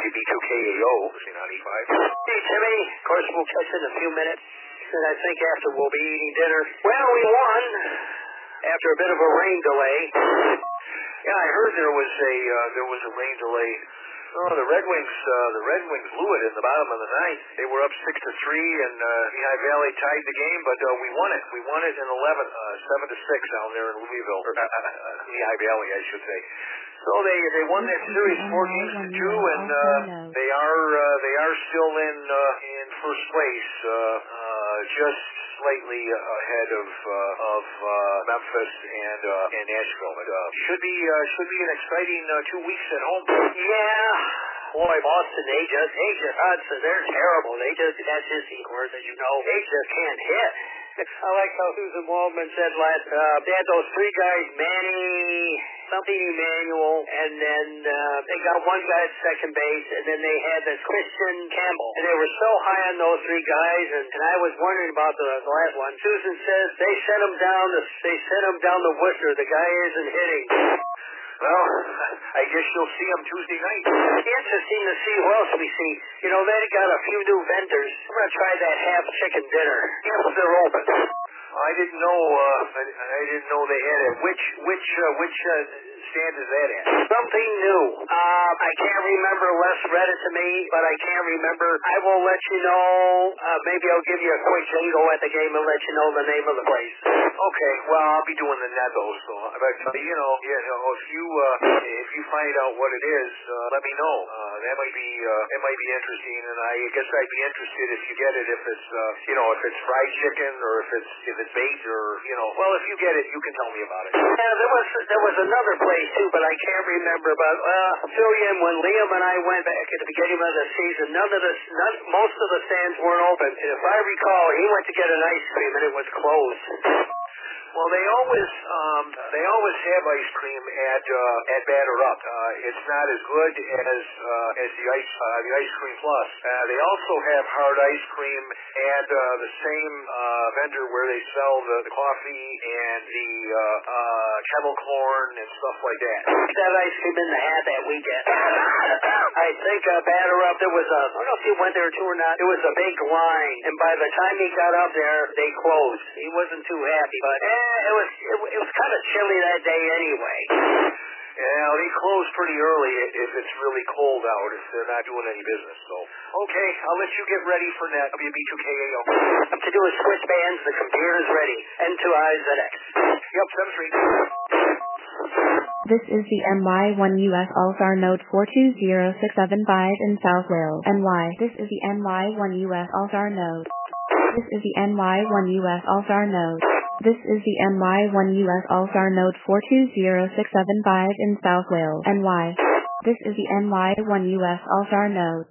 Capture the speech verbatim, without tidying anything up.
B two K A O, ninety-five. Hey, Timmy. Of course, we'll catch in a few minutes. And I think after we'll be eating dinner. Well, we won after a bit of a rain delay. Yeah, I heard there was a uh, there was a rain delay. Oh, the Red Wings uh, the Red Wings blew it in the bottom of the ninth. They were up six to three, and uh, Lehigh Valley tied the game, but uh, we won it. We won it in eleven, uh, seven to six down there in Louisville, or uh, uh, Lehigh Valley, I should say. So they they won that series four games to two, and uh, they are uh, they are still in uh, in first place, uh, uh, just slightly ahead of uh, of uh, Memphis and uh, and Nashville. But uh, should be uh, should be an exciting uh, two weeks at home. Yeah. Boy, Boston, they just, they just, Hudson, they're terrible. They just, that's his course, as you know. They just can't hit. I like how Susan Waldman said last, uh, they had those three guys, Manny, something Emmanuel, and then uh, they got one guy at second base, and then they had this Christian Campbell. And they were so high on those three guys, and, and I was wondering about the, the last one. Susan says they sent him down the, they sent him down the Worcester. The guy isn't hitting. Well, I guess you'll see them Tuesday night. Interesting to see who else we see. You know, they got a few new vendors. I'm going to try that half chicken dinner. If they're open. I didn't know, uh, I, I didn't know they had it. Which, which, uh, which, uh, stand is that at? Something new. Um, I can't remember. Les read it to me, but I can't remember. I will let you know. Uh, maybe I'll give you a quick jingle at the game and let you know the name of the place. Okay, well, I'll be doing the netto, so, but, you know, you know, if you, uh, if you find out what it is, uh, let me know. Uh, that might be, uh, it might be interesting, and I guess I'd be interested if you get it, if it's, uh, you know, if it's fried chicken, or if it's, if it's baked, or, you know, well, if you get it, you can tell me about it. Yeah, there was, there was another place, too, but I can't remember, but, uh, fill you in, when Liam and I went back at the beginning of the season, none of the, none, most of the stands weren't open, and if I recall, he went to get an ice cream, and it was closed. Well, they always um, they always have ice cream at uh, at Batter Up. Uh, it's not as good as uh, as the ice uh, the ice cream plus. Uh, they also have hard ice cream at uh, the same uh, vendor where they sell the, the coffee and the uh, uh, kettle corn and stuff like that. That ice cream in the hat that weekend. I think uh, Batter Up, there was a, I don't know if he went there too or not, there was a big line, and by the time he got up there, they closed. He wasn't too happy, but eh, it was it, it was kind of chilly that day anyway. Yeah, they close pretty early if it's really cold out, if they're not doing any business. So, okay, I'll let you get ready for that W B two K A O. Up to do is switch bands, the computer's ready. N two I Z X. Yep, seven three. This is the M Y one U S All-Star Node four two zero six seven five in South Wales. N Y. This is the M Y one U S All-Star Node. This is the N Y one U S All-Star Node. This is the M Y one U S All-Star Node four two zero six seven five in South Wales. N Y. This is the N Y one U S All-Star Node.